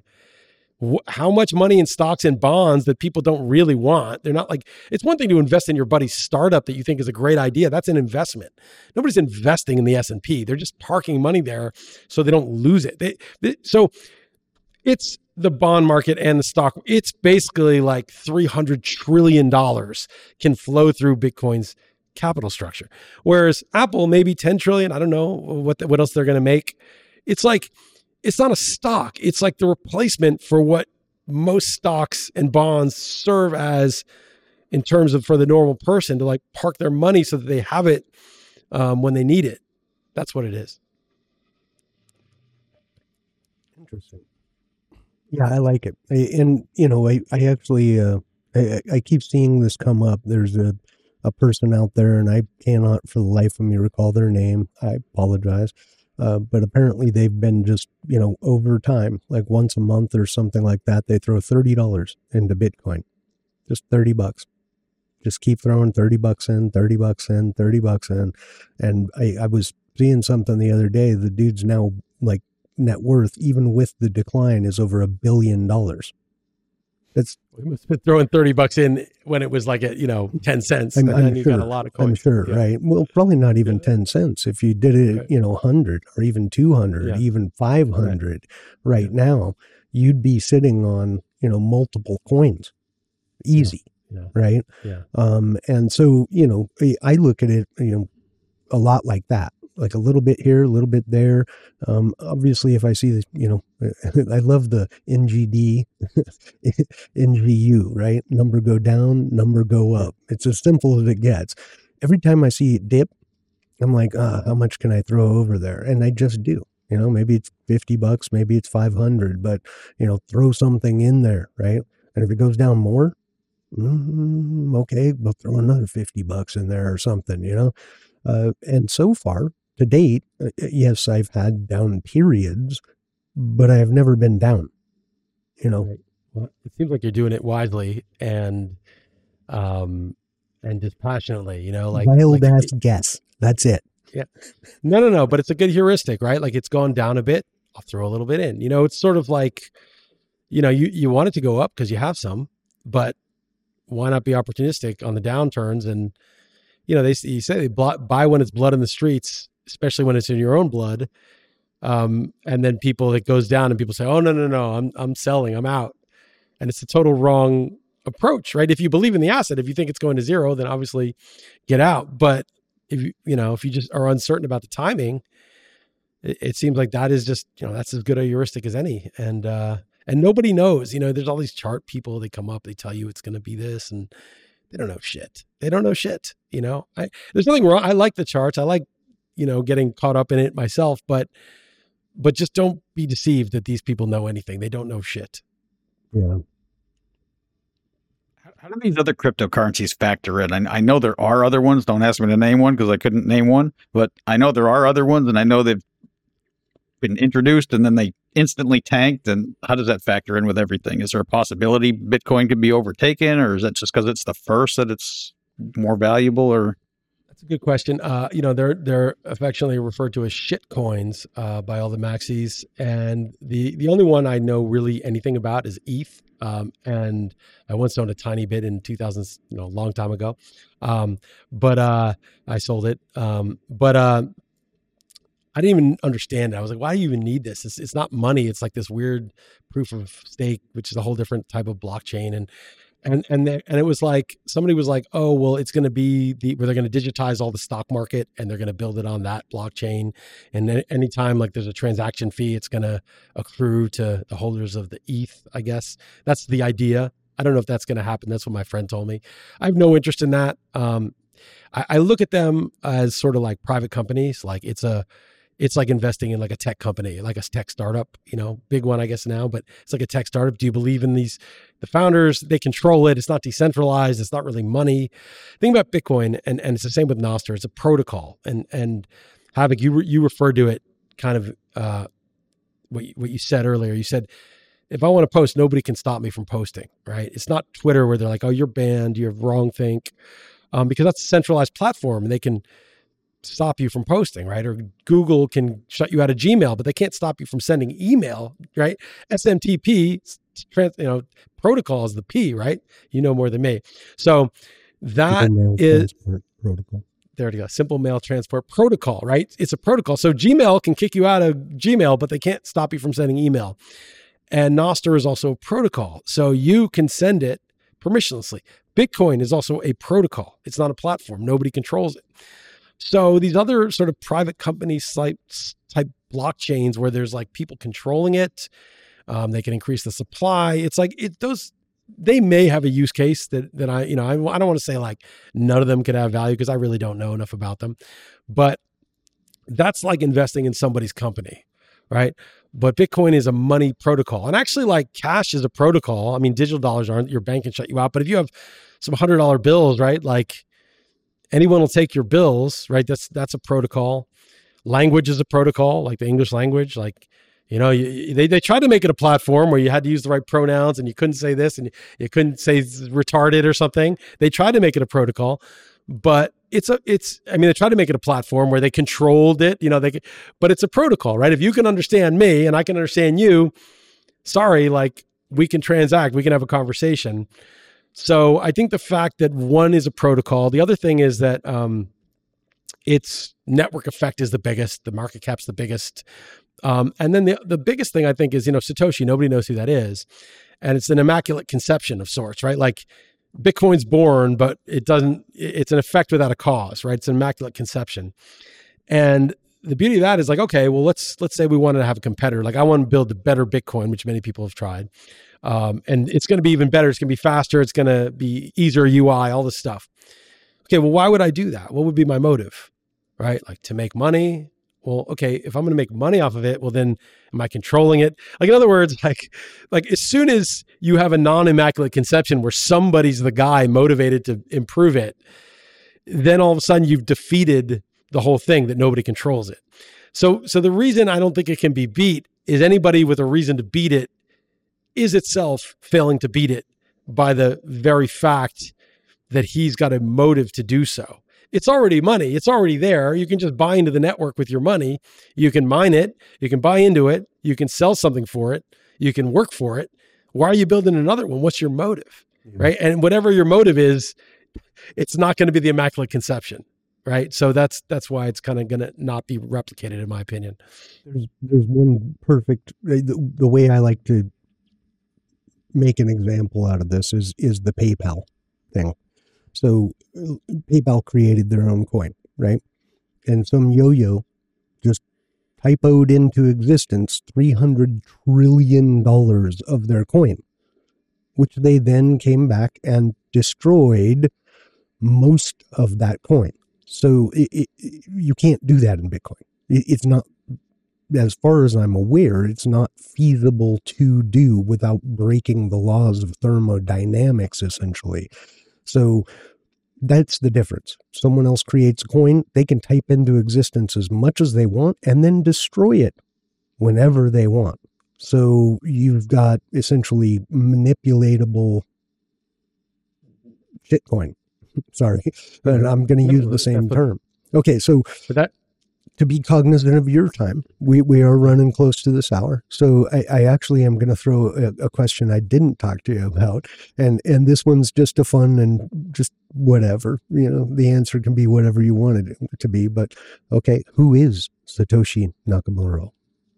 A: how much money in stocks and bonds that people don't really want. They're not like, it's one thing to invest in your buddy's startup that you think is a great idea. That's an investment. Nobody's investing in the S and P. They're just parking money there so they don't lose it. They, they, so it's the bond market and the stock. It's basically like three hundred trillion dollars can flow through Bitcoin's capital structure. Whereas Apple, maybe ten trillion. I don't know what, the, what else they're going to make. It's like, it's not a stock. It's like the replacement for what most stocks and bonds serve as in terms of for the normal person to like park their money so that they have it um, when they need it. That's what it is.
B: Interesting. Yeah, I like it. I, and, you know, I, I actually, uh, I, I keep seeing this come up. There's a, a person out there and I cannot for the life of me recall their name. I apologize. Uh, but apparently they've been just, you know, over time, like once a month or something like that, they throw thirty dollars into Bitcoin, just thirty bucks, just keep throwing thirty bucks in, thirty bucks in, thirty bucks in. And I, I was seeing something the other day, the dude's now like net worth, even with the decline, is over a billion dollars. It's
A: we must have been throwing thirty bucks in when it was like at, you know, ten cents.
B: I'm,
A: and
B: I'm
A: then you
B: sure,
A: got a lot of coins.
B: I'm sure,
A: yeah.
B: Right? Well, probably not even yeah. ten cents. If you did it, right. you know, one hundred or even two hundred, yeah. even five hundred right, right yeah. now, you'd be sitting on, you know, multiple coins. Easy.
A: Yeah.
B: Right?
A: Yeah.
B: Um, and so, you know, I look at it, you know, a lot like that. Like a little bit here, a little bit there. Um, obviously, if I see this, you know, I love the N G D, N G U, right? Number go down, number go up. It's as simple as it gets. Every time I see it dip, I'm like, ah, how much can I throw over there? And I just do. You know, maybe it's fifty bucks, maybe it's five hundred, but, you know, throw something in there, right? And if it goes down more, mm, okay, we'll throw another fifty bucks in there or something, you know? Uh, and so far, to date, uh, yes, I've had down periods, but I have never been down, you know.
A: Right. Well, it seems like you're doing it wisely and, um, and dispassionately, you know, like
B: wild
A: like,
B: ass guess. That's it.
A: Yeah. No, no, no. But it's a good heuristic, right? Like it's gone down a bit. I'll throw a little bit in. You know, it's sort of like, you know, you, you want it to go up because you have some, but why not be opportunistic on the downturns? And, you know, they you say they buy when it's blood in the streets, especially when it's in your own blood. Um, and then people, it goes down and people say, oh, no, no, no, I'm, I'm selling, I'm out. And it's a total wrong approach, right? If you believe in the asset, if you think it's going to zero, then obviously get out. But if you, you know, if you just are uncertain about the timing, it, it seems like that is just, you know, that's as good a heuristic as any. And, uh, and nobody knows, you know, there's all these chart people, they come up, they tell you it's going to be this, and they don't know shit. They don't know shit. You know, I, there's nothing wrong. I like the charts. I like, you know, getting caught up in it myself, but but just don't be deceived that these people know anything. They don't know shit.
B: Yeah.
C: How, how do these other cryptocurrencies factor in? I, I know there are other ones. Don't ask me to name one because I couldn't name one. But I know there are other ones, and I know they've been introduced and then they instantly tanked. And how does that factor in with everything? Is there a possibility Bitcoin could be overtaken, or is that just because it's the first that it's more valuable? Or
A: that's a good question. Uh, you know, they're they're affectionately referred to as shit coins uh, by all the maxis, and the the only one I know really anything about is E T H. Um, and I once owned a tiny bit in two thousands, you know, a long time ago, um, but uh, I sold it. Um, but uh, I didn't even understand it. I was like, why do you even need this? It's, it's not money. It's like this weird proof of stake, which is a whole different type of blockchain. And and and there, and it was like somebody was like, oh, well, it's going to be the where they're going to digitize all the stock market and they're going to build it on that blockchain. And then anytime like there's a transaction fee, it's going to accrue to the holders of the E T H. I guess that's the idea. I don't know if that's going to happen. That's what my friend told me. I have no interest in that. Um, I, I look at them as sort of like private companies. Like it's a It's like investing in like a tech company, like a tech startup, you know, big one, I guess now, but it's like a tech startup. Do you believe in these, the founders, they control it. It's not decentralized. It's not really money. Think about Bitcoin, and, and it's the same with Nostr. It's a protocol. And, and Havoc, you, re, you referred to it kind of, uh, what you, what you said earlier. You said, if I want to post, nobody can stop me from posting, right? It's not Twitter where they're like, oh, you're banned, you have wrong think, um, because that's a centralized platform and they can stop you from posting, right? Or Google can shut you out of Gmail, but they can't stop you from sending email, right? S M T P, you know, protocol is the P, right? You know more than me. So that is
B: protocol.
A: There you go. Simple mail transport protocol, right? It's a protocol. So Gmail can kick you out of Gmail, but they can't stop you from sending email. And Nostr is also a protocol. So you can send it permissionlessly. Bitcoin is also a protocol. It's not a platform. Nobody controls it. So these other sort of private company type, type blockchains where there's like people controlling it, um, they can increase the supply. It's like it those they may have a use case that that I you know I, I don't want to say like none of them could have value because I really don't know enough about them, but that's like investing in somebody's company, right? But Bitcoin is a money protocol, and actually like cash is a protocol. I mean, digital dollars aren't. Your bank can shut you out, but if you have some hundred dollar bills, right, like. Anyone will take your bills, right? That's that's a protocol. Language is a protocol, like the English language. Like, you know, you, they they tried to make it a platform where you had to use the right pronouns and you couldn't say this and you couldn't say retarded or something. They tried to make it a protocol, but it's a it's. I mean, they tried to make it a platform where they controlled it. You know, they but it's a protocol, right? If you can understand me and I can understand you, sorry, like we can transact, we can have a conversation. So I think the fact that one is a protocol, the other thing is that um, its network effect is the biggest, the market cap's the biggest. Um, and then the, the biggest thing I think is, you know, Satoshi, nobody knows who that is. And it's an immaculate conception of sorts, right? Like Bitcoin's born, but it doesn't, it's an effect without a cause, right? It's an immaculate conception. And the beauty of that is like, okay, well, let's, let's say we wanted to have a competitor. Like I want to build a better Bitcoin, which many people have tried. Um, and it's going to be even better. It's going to be faster. It's going to be easier U I, all this stuff. Okay, well, why would I do that? What would be my motive, right? Like to make money? Well, okay, if I'm going to make money off of it, well, then am I controlling it? Like, in other words, like, like as soon as you have a non-immaculate conception where somebody's the guy motivated to improve it, then all of a sudden you've defeated the whole thing that nobody controls it. So, so the reason I don't think it can be beat is anybody with a reason to beat it is itself failing to beat it by the very fact that he's got a motive to do so. It's already money. It's already there. You can just buy into the network with your money. You can mine it. You can buy into it. You can sell something for it. You can work for it. Why are you building another one? What's your motive, mm-hmm. right? And whatever your motive is, it's not going to be the immaculate conception, right? So that's that's why it's kind of going to not be replicated, in my opinion.
B: There's there's one perfect the, the way I like to make an example out of this is is the PayPal thing. So PayPal created their own coin, right? And some yo-yo just typoed into existence three hundred trillion dollars of their coin, which they then came back and destroyed most of that coin. So it, it, you can't do that in Bitcoin. It, it's not as far as I'm aware, it's not feasible to do without breaking the laws of thermodynamics, essentially. So that's the difference. Someone else creates a coin, they can type into existence as much as they want and then destroy it whenever they want. So you've got essentially manipulatable shitcoin. Sorry, but I'm going to use the same term. Okay, so
A: that
B: to be cognizant of your time, we, we are running close to this hour. So I, I actually am going to throw a, a question I didn't talk to you about. And, and this one's just a fun and just whatever, you know, the answer can be whatever you want it to be. But okay, who is Satoshi Nakamoto?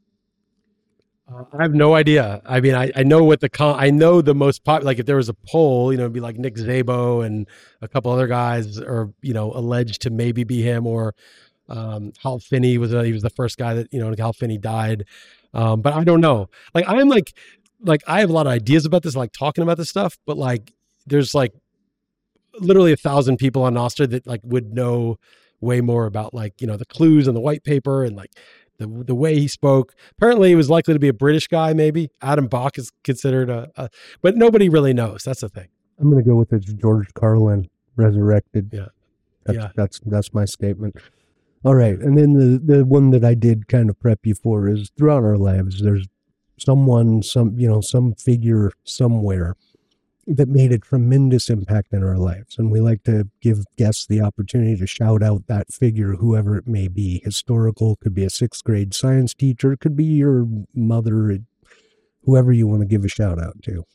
A: Uh, I have no idea. I mean, I, I know what the con- I know the most pop. Like if there was a poll, you know, it'd be like Nick Szabo and a couple other guys, or you know, alleged to maybe be him, or um, Hal Finney was uh, he was the first guy that you know Hal Finney died. Um, but I don't know. Like I'm like like I have a lot of ideas about this, like talking about this stuff. But like there's like literally a thousand people on Nostr that like would know way more about like you know the clues and the white paper and like. The, the way he spoke. Apparently he was likely to be a British guy, maybe. Adam Bach is considered a, a but nobody really knows. That's the thing.
B: I'm going to go with it's George Carlin resurrected.
A: Yeah.
B: That's,
A: yeah.
B: That's, that's my statement. All right. And then the, the one that I did kind of prep you for is throughout our lives, there's someone, some, you know, some figure somewhere that made a tremendous impact in our lives. And we like to give guests the opportunity to shout out that figure, whoever it may be. Historical, could be a sixth grade science teacher, could be your mother, whoever you want to give a shout out to.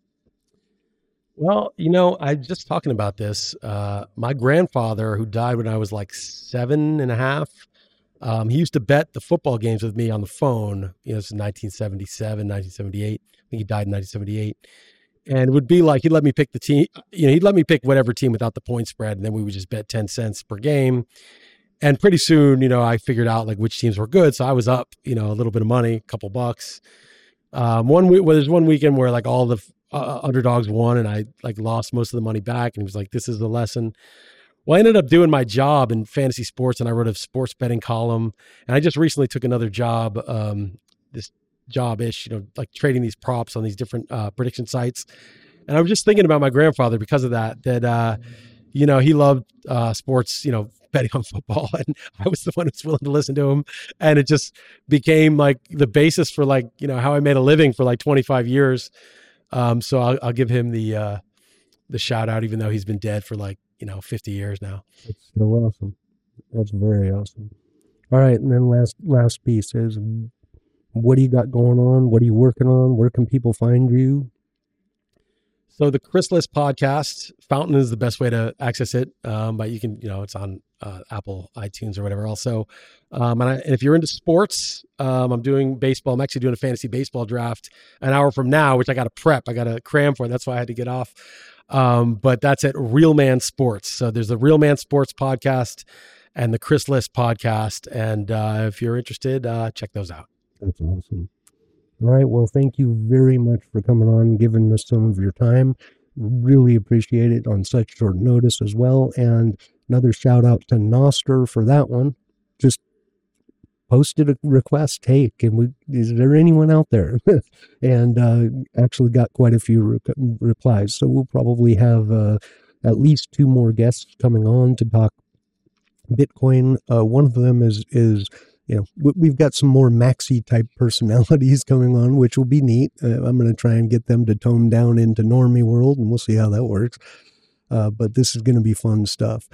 A: Well, you know, I just talking about this. Uh, my grandfather, who died when I was like seven and a half, um, he used to bet the football games with me on the phone. You know, this is nineteen seventy-seven, nineteen seventy-eight. I think he died in nineteen seventy-eight. And it would be like, he'd let me pick the team, you know, he'd let me pick whatever team without the point spread. And then we would just bet ten cents per game. And pretty soon, you know, I figured out like which teams were good. So I was up, you know, a little bit of money, a couple bucks. Um, one week, well, there's one weekend where like all the uh, underdogs won and I like lost most of the money back. And he was like, this is the lesson. Well, I ended up doing my job in fantasy sports and I wrote a sports betting column. And I just recently took another job, um, this job-ish, you know, like trading these props on these different uh, prediction sites. And I was just thinking about my grandfather because of that, that, uh, you know, he loved uh, sports, you know, betting on football. And I was the one who's willing to listen to him. And it just became like the basis for like, you know, how I made a living for like twenty-five years. Um, so I'll, I'll give him the, uh, the shout out, even though he's been dead for like, you know, fifty years now.
B: That's so awesome. That's very awesome. All right. And then last, last piece is, what do you got going on? What are you working on? Where can people find you?
A: So the Chrysalis podcast, Fountain is the best way to access it. Um, but you can, you know, it's on uh, Apple, iTunes, or whatever else. So, um, and, I, and if you're into sports, um, I'm doing baseball. I'm actually doing a fantasy baseball draft an hour from now, which I got to prep. I got to cram for. That's why I had to get off. Um, but that's at Real Man Sports. So there's the Real Man Sports podcast and the Chrysalis podcast. And uh, if you're interested, uh, check those out.
B: That's awesome. All right. Well, thank you very much for coming on and giving us some of your time. Really appreciate it on such short notice as well. And another shout out to Nostr for that one. Just posted a request. Hey, can we, is there anyone out there? and uh, actually got quite a few re- replies. So we'll probably have uh, at least two more guests coming on to talk Bitcoin. Uh, one of them is, is, you know, we've got some more maxi type personalities coming on, which will be neat. Uh, I'm going to try and get them to tone down into normie world, and we'll see how that works. Uh, but this is going to be fun stuff.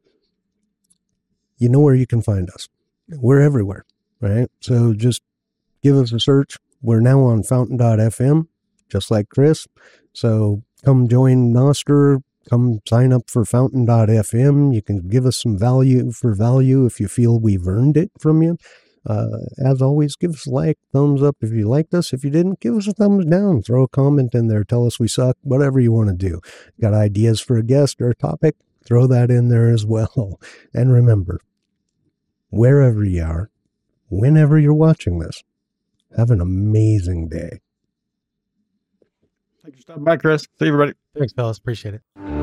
B: You know where you can find us. We're everywhere, right? So just give us a search. We're now on fountain dot f m, just like Chris. So come join Nostr. Come sign up for fountain dot f m. You can give us some value for value if you feel we've earned it from you. Uh, as always, give us a like, thumbs up if you liked us. If you didn't, give us a thumbs down. Throw a comment in there. Tell us we suck. Whatever you want to do. Got ideas for a guest or a topic? Throw that in there as well. And remember, wherever you are, whenever you're watching this, have an amazing day.
C: Thanks for stopping by, Chris. See you, everybody.
A: Thanks, fellas. Appreciate it.